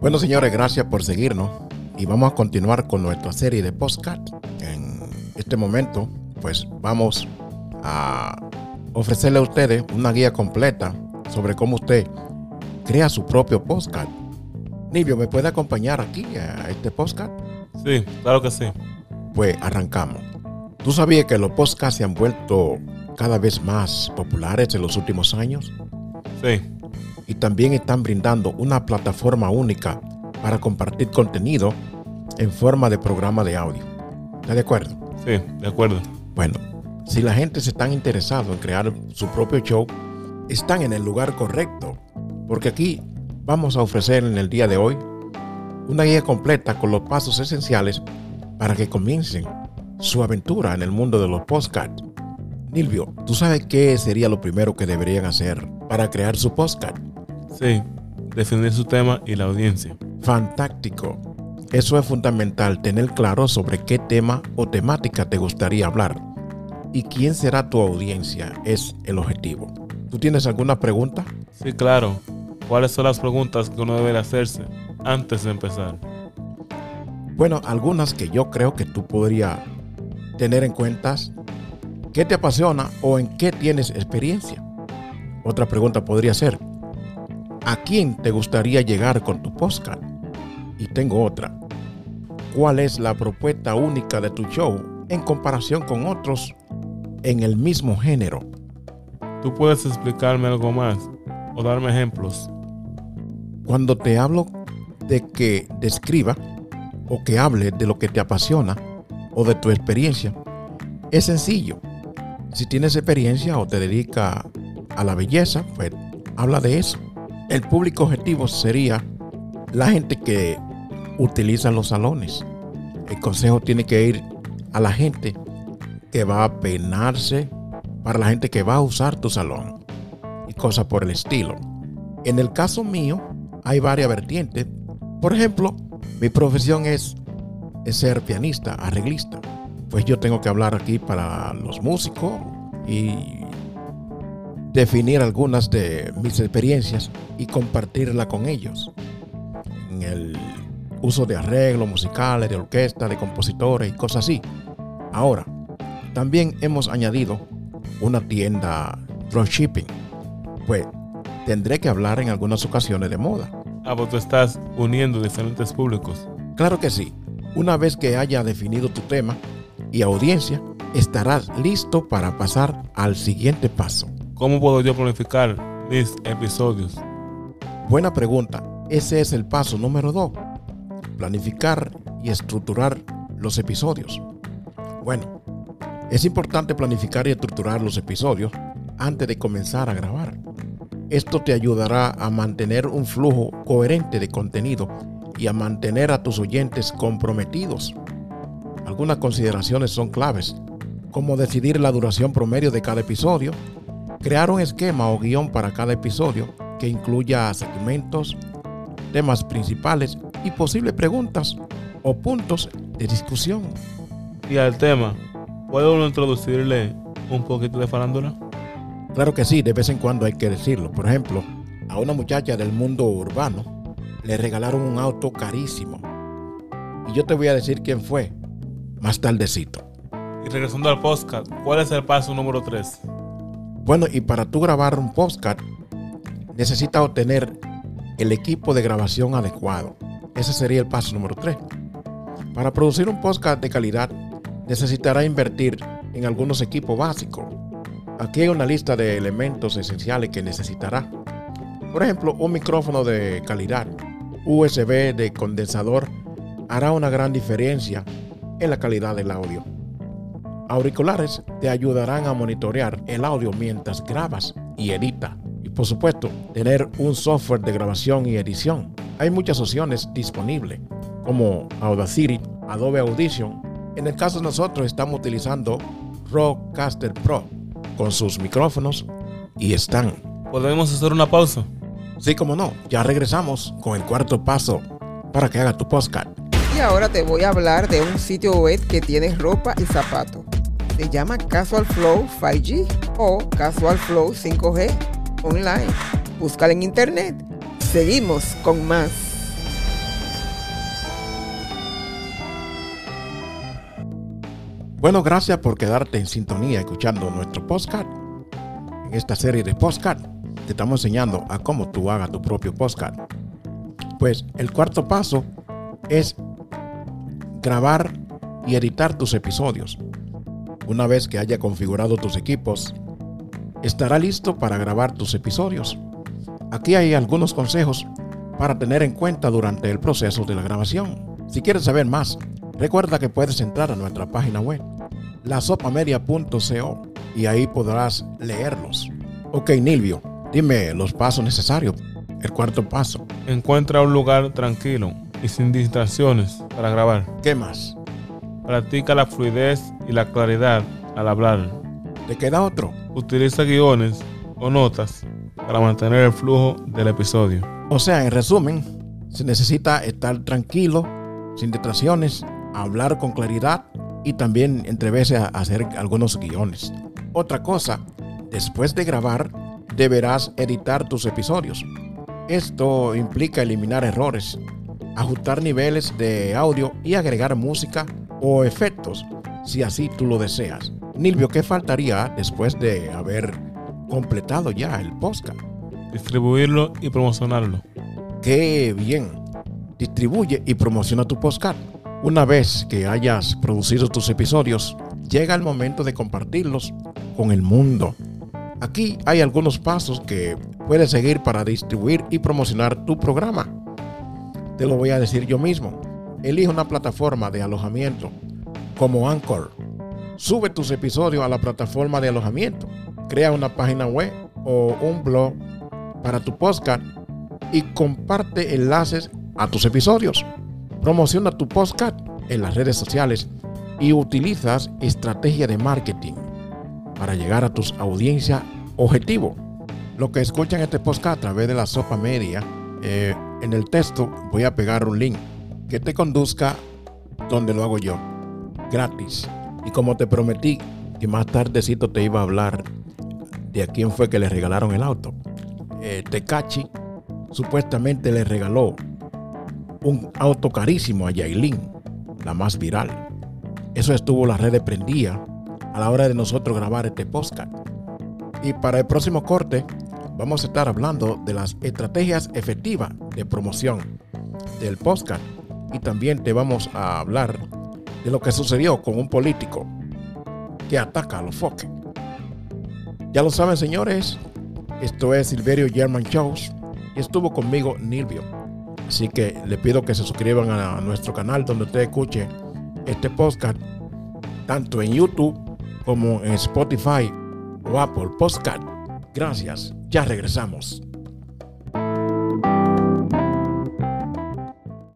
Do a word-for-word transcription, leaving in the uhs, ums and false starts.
Bueno, señores, gracias por seguirnos y vamos a continuar con nuestra serie de podcast. En este momento, pues vamos a ofrecerle a ustedes una guía completa sobre cómo usted crea su propio podcast. Nilvio, ¿me puede acompañar aquí a este podcast? Sí, claro que sí. Pues arrancamos. ¿Tú sabías que los podcasts se han vuelto cada vez más populares en los últimos años? Sí. Y también están brindando una plataforma única para compartir contenido en forma de programa de audio. ¿Estás de acuerdo? Sí, de acuerdo. Bueno, si la gente se está interesado en crear su propio show, están en el lugar correcto, porque aquí vamos a ofrecer en el día de hoy una guía completa con los pasos esenciales para que comiencen su aventura en el mundo de los podcasts. Nilvio, ¿tú sabes qué sería lo primero que deberían hacer para crear su podcast? Sí, definir su tema y la audiencia. Fantástico. Eso es fundamental, tener claro sobre qué tema o temática te gustaría hablar y quién será tu audiencia es el objetivo. ¿Tú tienes alguna pregunta? Sí, claro. ¿Cuáles son las preguntas que uno debe hacerse antes de empezar? Bueno, algunas que yo creo que tú podrías tener en cuenta. ¿Qué te apasiona o en qué tienes experiencia? Otra pregunta podría ser, ¿a quién te gustaría llegar con tu podcast? Y tengo otra. ¿Cuál es la propuesta única de tu show en comparación con otros en el mismo género? ¿Tú puedes explicarme algo más o darme ejemplos? Cuando te hablo de que describa o que hable de lo que te apasiona o de tu experiencia, es sencillo. Si tienes experiencia o te dedicas a la belleza, pues habla de eso. El público objetivo sería la gente que utiliza los salones. El consejo tiene que ir a la gente que va a peinarse, para la gente que va a usar tu salón y cosas por el estilo. En el caso mío, hay varias vertientes. Por ejemplo, mi profesión es, es ser pianista, arreglista. Pues yo tengo que hablar aquí para los músicos y definir algunas de mis experiencias y compartirla con ellos. En el uso de arreglos musicales, de orquesta, de compositores y cosas así. Ahora, también hemos añadido una tienda dropshipping. Pues tendré que hablar en algunas ocasiones de moda. Ah, pues tú estás uniendo diferentes públicos. Claro que sí. Una vez que haya definido tu tema y audiencia, estarás listo para pasar al siguiente paso. ¿Cómo puedo yo planificar mis episodios? Buena pregunta. Ese es el paso número dos. Planificar y estructurar los episodios. Bueno, es importante planificar y estructurar los episodios antes de comenzar a grabar. Esto te ayudará a mantener un flujo coherente de contenido y a mantener a tus oyentes comprometidos. Algunas consideraciones son claves, como decidir la duración promedio de cada episodio, crear un esquema o guión para cada episodio que incluya segmentos, temas principales y posibles preguntas o puntos de discusión. Y al tema, ¿puedo uno introducirle un poquito de farándula? Claro que sí, de vez en cuando hay que decirlo. Por ejemplo, a una muchacha del mundo urbano le regalaron un auto carísimo. Y yo te voy a decir quién fue más tardecito. Y regresando al podcast, ¿cuál es el paso número tres? Bueno, y para tú grabar un podcast, necesitas obtener el equipo de grabación adecuado. Ese sería el paso número tres. Para producir un podcast de calidad, necesitará invertir en algunos equipos básicos. Aquí hay una lista de elementos esenciales que necesitará. Por ejemplo, un micrófono de calidad, U S B de condensador, hará una gran diferencia en la calidad del audio. Auriculares te ayudarán a monitorear el audio mientras grabas y editas. Y por supuesto, tener un software de grabación y edición. Hay muchas opciones disponibles, como Audacity, Adobe Audition. En el caso de nosotros estamos utilizando Rodecaster Pro con sus micrófonos y están. ¿Podemos hacer una pausa? Sí, como no. Ya regresamos con el cuarto paso para que haga tu podcast. Y ahora te voy a hablar de un sitio web que tiene ropa y zapatos. Se llama Casual Flow cinco G o Casual Flow cinco G online. Búscala en internet. Seguimos con más. Bueno, gracias por quedarte en sintonía escuchando nuestro podcast. En esta serie de podcast te estamos enseñando a cómo tú hagas tu propio podcast. Pues el cuarto paso es grabar y editar tus episodios. Una vez que haya configurado tus equipos, estará listo para grabar tus episodios. Aquí hay algunos consejos para tener en cuenta durante el proceso de la grabación. Si quieres saber más, recuerda que puedes entrar a nuestra página web, la sopa media punto co, y ahí podrás leerlos. Ok, Nilvio, dime los pasos necesarios. El cuarto paso. Encuentra un lugar tranquilo y sin distracciones para grabar. ¿Qué más? Practica la fluidez y la claridad al hablar. ¿Te queda otro? Utiliza guiones o notas para mantener el flujo del episodio. O sea, en resumen, se necesita estar tranquilo, sin distracciones, hablar con claridad y también entre veces hacer algunos guiones. Otra cosa, después de grabar, deberás editar tus episodios. Esto implica eliminar errores, ajustar niveles de audio y agregar música o efectos, si así tú lo deseas. Nilvio, ¿qué faltaría después de haber completado ya el podcast? Distribuirlo y promocionarlo. ¡Qué bien! Distribuye y promociona tu podcast. Una vez que hayas producido tus episodios, llega el momento de compartirlos con el mundo. Aquí hay algunos pasos que puedes seguir para distribuir y promocionar tu programa. Te lo voy a decir yo mismo. Elige una plataforma de alojamiento como Anchor. Sube tus episodios a la plataforma de alojamiento. Crea una página web o un blog para tu podcast y comparte enlaces a tus episodios. Promociona tu podcast en las redes sociales y utilizas estrategia de marketing para llegar a tus audiencias objetivo. Los que escuchan este podcast a través de la Sopa Media, eh, en el texto voy a pegar un link que te conduzca donde lo hago yo, gratis. Y como te prometí que más tardecito te iba a hablar de a quién fue que le regalaron el auto. Eh, Tecachi supuestamente le regaló un auto carísimo a Yailin, la más viral. Eso estuvo la red prendida a la hora de nosotros grabar este podcast. Y para el próximo corte vamos a estar hablando de las estrategias efectivas de promoción del podcast. Y también te vamos a hablar de lo que sucedió con un político que ataca a los foques. Ya lo saben, señores, esto es Silverio German Shows y estuvo conmigo Nilvio. Así que le pido que se suscriban a nuestro canal donde usted escuche este podcast, tanto en YouTube como en Spotify o Apple Podcast. Gracias, ya regresamos.